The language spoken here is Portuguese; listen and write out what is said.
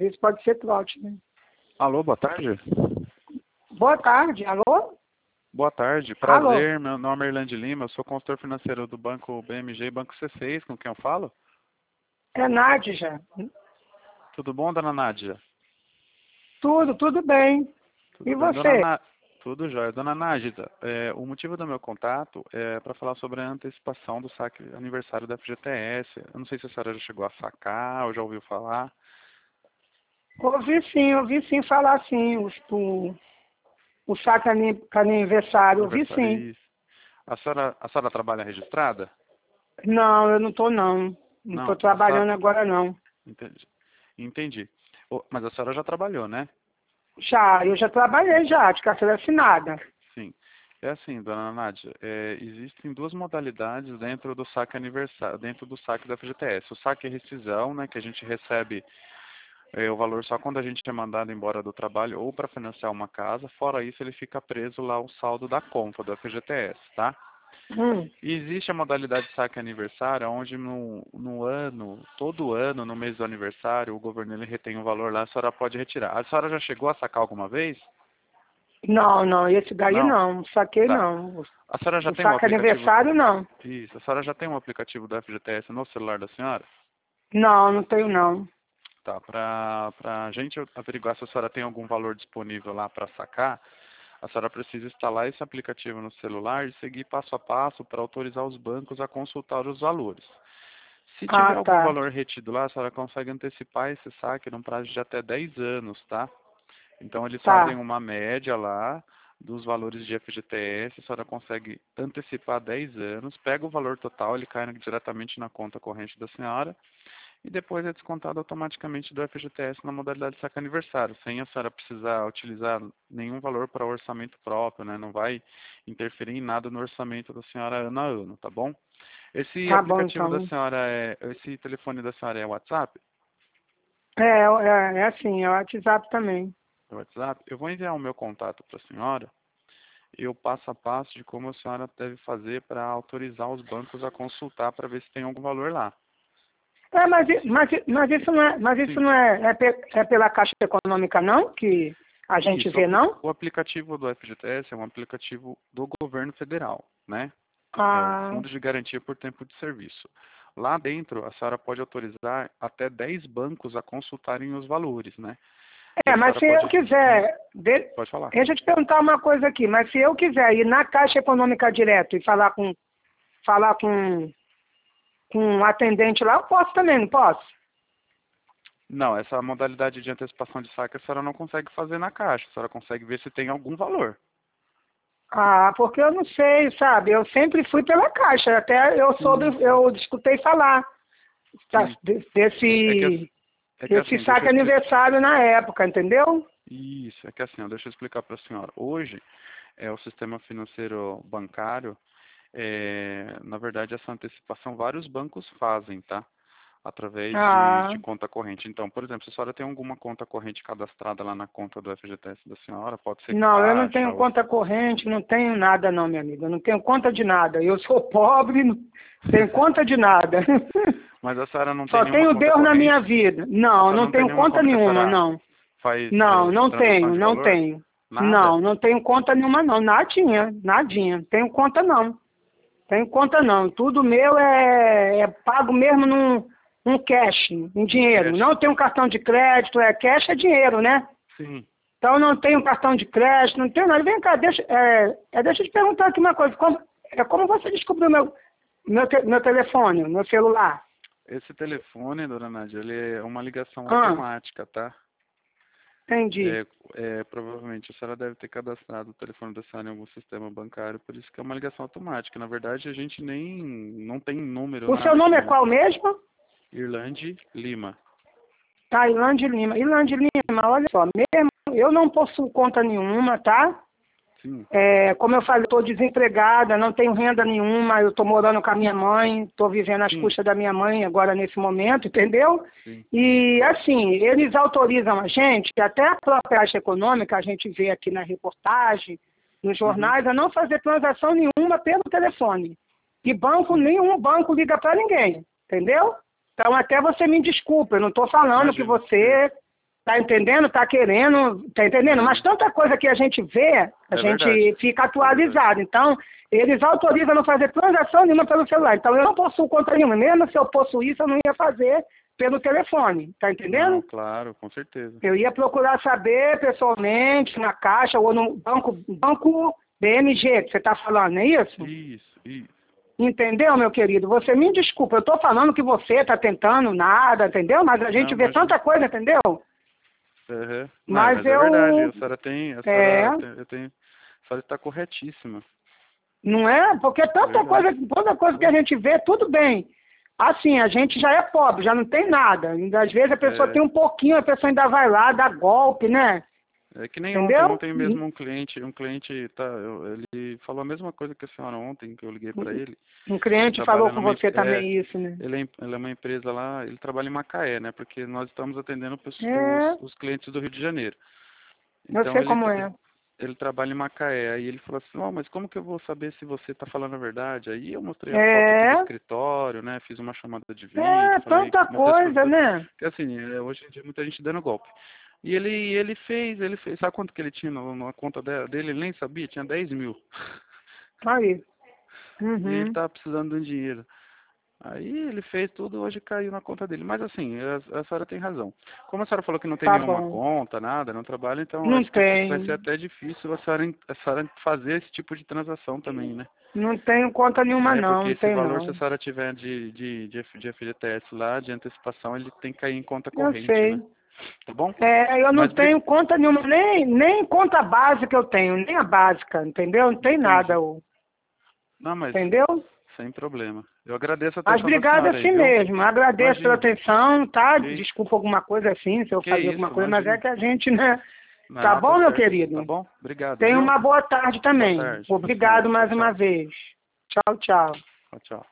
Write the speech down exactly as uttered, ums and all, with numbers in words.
vezes pode ser trote, né? Alô, boa tarde. Boa tarde, alô? Boa tarde, prazer. Alô? Meu nome é Irlande Lima, eu sou consultor financeiro do Banco B M G e Banco C seis, com quem eu falo? É Nádia. Tudo bom, dona Nádia? Tudo, tudo bem. Tudo e bem, você? dona Ná... Tudo jóia. Dona Nádia, é, o motivo do meu contato é para falar sobre a antecipação do saque aniversário da F G T S. Eu não sei se a senhora já chegou a sacar ou já ouviu falar. Ouvi sim, ouvi sim falar sim, o, o, o saque aniversário, ouvi sim. Isso. A senhora, a senhora trabalha registrada? Não, eu não estou não. Não estou trabalhando senhora... agora não. Entendi. Entendi. Oh, mas a senhora já trabalhou, né? Já, eu já trabalhei já, de carteira assinada. Sim. É assim, dona Nádia, é, existem duas modalidades dentro do saque aniversário, dentro do saque da F G T S. O saque é rescisão, né, que a gente recebe é, o valor só quando a gente é mandado embora do trabalho ou para financiar uma casa. Fora isso, ele fica preso lá o saldo da conta do F G T S, tá? Hum. E existe a modalidade de saque aniversário, onde no, no ano, todo ano, no mês do aniversário, o governo ele retém um valor lá, a senhora pode retirar. A senhora já chegou a sacar alguma vez? Não, não, esse daí não, não, saquei tá. não. A senhora já o tem um saque aplicativo... aniversário não. Isso, a senhora já tem um aplicativo do F G T S no celular da senhora? Não, não tenho não. Tá, para a gente averiguar se a senhora tem algum valor disponível lá para sacar, a senhora precisa instalar esse aplicativo no celular e seguir passo a passo para autorizar os bancos a consultar os valores. Se tiver Ah, algum tá. valor retido lá, a senhora consegue antecipar esse saque num prazo de até dez anos, tá? Então eles Tá. fazem uma média lá dos valores de F G T S, a senhora consegue antecipar dez anos, pega o valor total, ele cai diretamente na conta corrente da senhora e depois é descontado automaticamente do F G T S na modalidade de saque aniversário, sem a senhora precisar utilizar nenhum valor para orçamento próprio, né? Não vai interferir em nada no orçamento da senhora ano a ano, tá bom? Esse Tá aplicativo bom, então. da senhora é, esse telefone da senhora é WhatsApp? É, é, é assim, é o WhatsApp também. É WhatsApp? Eu vou enviar o meu contato para a senhora e o passo a passo de como a senhora deve fazer para autorizar os bancos a consultar para ver se tem algum valor lá. É, mas, mas, mas isso não é, mas isso Sim. não é, é, pe, é pela Caixa Econômica não, que a gente Isso, vê não? o aplicativo do F G T S é um aplicativo do governo federal, né? É o Ah, Fundo de Garantia por Tempo de Serviço. Lá dentro, a senhora pode autorizar até dez bancos a consultarem os valores, né? E é, a mas senhora se pode... eu quiser, de, Pode falar. deixa eu te perguntar uma coisa aqui, mas se eu quiser ir na Caixa Econômica direto e falar com, falar com, com um atendente lá, eu posso também, não posso? Não, essa modalidade de antecipação de saque a senhora não consegue fazer na caixa, a senhora consegue ver se tem algum valor. Ah, porque eu não sei, sabe? Eu sempre fui pela Caixa, até eu soube, Sim. eu escutei falar tá, Sim. desse, É que, é que esse assim, saque deixa eu explicar. aniversário na época, entendeu? Isso, é que assim, ó, deixa eu explicar para a senhora. Hoje, é, o sistema financeiro bancário, é, na verdade, essa antecipação vários bancos fazem, tá? Através de, Ah, de conta corrente. Então, por exemplo, se a senhora tem alguma conta corrente cadastrada lá na conta do F G T S da senhora, pode ser não, eu não Caixa tenho ou... conta corrente, não tenho nada não, minha amiga. Eu não tenho conta de nada. Eu sou pobre, não tenho conta de nada. Mas a senhora não tem Só nenhuma tenho conta Deus na corrente? minha vida. A Não, senhora não não tem tenho nenhuma conta conta que a nenhuma, senhora não. faz Não, é, não transação tenho, de não valor? tenho. Nada? Não, não tenho conta nenhuma não. Nadinha, nadinha. Tenho conta não. Tenho conta não. Tudo meu é, é pago mesmo num, num cash, em dinheiro. Cash? Não tenho cartão de crédito, é cash é dinheiro, né? Sim. Então não tenho cartão de crédito, não tenho nada. Vem cá, deixa, é, é, deixa eu te perguntar aqui uma coisa. Como, é, como você descobriu meu, meu, te, meu telefone, meu celular? Esse telefone, dona Nádia, ele é uma ligação Ah, automática, tá? entendi. É, é, provavelmente a senhora deve ter cadastrado o telefone da senhora em algum sistema bancário, por isso que é uma ligação automática. Na verdade, a gente nem não tem número, O seu nada nome aqui, é né? qual mesmo? Irlande Lima. Tá, Ilande Lima. Ilande Lima, olha só, mesmo eu não possuo conta nenhuma, tá? Sim. É, como eu falei, estou desempregada, não tenho renda nenhuma, eu estou morando com a minha mãe, estou vivendo às Sim. custas da minha mãe agora nesse momento, entendeu? Sim. E assim, eles autorizam a gente, até a própria Caixa Econômica, a gente vê aqui na reportagem, nos jornais, Uhum. a não fazer transação nenhuma pelo telefone. E banco, Sim. nenhum banco liga para ninguém, entendeu? Então até você me desculpa, eu não estou falando que Imagina. você Tá entendendo? Tá querendo, tá entendendo? Mas tanta coisa que a gente vê, a É gente verdade. fica atualizado. Então, eles autorizam a não fazer transação nenhuma pelo celular. Então, eu não possuo conta nenhuma. Mesmo se eu possuísse, eu não ia fazer pelo telefone. Tá entendendo? Não, claro, com certeza. Eu ia procurar saber pessoalmente, na caixa ou no banco, banco B M G, que você está falando, não é isso? Isso, isso. Entendeu, meu querido? Você me desculpa, eu estou falando que você está tentando nada, entendeu? Mas a gente Não, vê imagina. tanta coisa, entendeu? Uhum. Não, Mas, mas é eu... verdade, a senhora tem, a senhora, É, tem- eu tenho, a senhora está corretíssima. não é? Porque tanta Verdade. coisa, toda coisa que a gente vê, tudo bem. Assim, a gente já é pobre, já não tem nada. E às vezes a pessoa É, tem um pouquinho, a pessoa ainda vai lá, dá golpe, né? é que nem ontem, Entendeu? ontem mesmo um cliente, um cliente, tá, eu- ele falou a mesma coisa que a senhora ontem, que eu liguei para ele. Um Ele cliente falou trabalha com numa, você é, também isso, né? ele é, ele é uma empresa lá, ele trabalha em Macaé, né? Porque nós estamos atendendo É, os, os clientes do Rio de Janeiro. eu Então sei ele, como ele, é. ele trabalha em Macaé. Aí ele falou assim, oh, mas como que eu vou saber se você está falando a verdade? Aí eu mostrei a foto aqui do É, escritório, né? Fiz uma chamada de vídeo, é, falei, tanta mostrei as coisas coisa, todas. né? Porque assim, é, hoje em dia muita gente dando golpe. E ele, ele fez, ele fez, sabe quanto que ele tinha na, na conta de- dele? Ele nem sabia, tinha dez mil. Aí. E ele Uhum. estava precisando de um dinheiro. Aí ele fez tudo, hoje caiu na conta dele. Mas assim, a, a senhora tem razão. Como a senhora falou que não tem Tá nenhuma bom. conta, nada, não trabalha, então eu Não acho que vai ser tem. até difícil a senhora, a senhora fazer esse tipo de transação também, né? Não tenho conta nenhuma, É, não. porque Não esse tenho, valor, se a não. senhora tiver de, de, de, F- de F G T S lá, de antecipação, ele tem que cair em conta Eu corrente, né? sei. Tá bom? É, eu não Mas, bri- tenho conta nenhuma, nem, nem conta básica eu tenho, nem a básica, entendeu? Não tem nada, entendi. ô, Não, mas entendeu? sem problema. Eu agradeço a Mas atenção da obrigado senhora aí, assim viu? mesmo. Agradeço pela Imagina. atenção, tá? Que isso. Desculpa alguma coisa assim, se eu Que fazer alguma isso, coisa, mas é imagina. que a gente, né? Tá Não, tá bom, meu certo. Tá querido? bom? Obrigado, Tenha viu? uma boa tarde Boa também. tarde pra Obrigado senhora. Tchau, mais uma tchau. vez. Tchau, tchau. Tchau, tchau.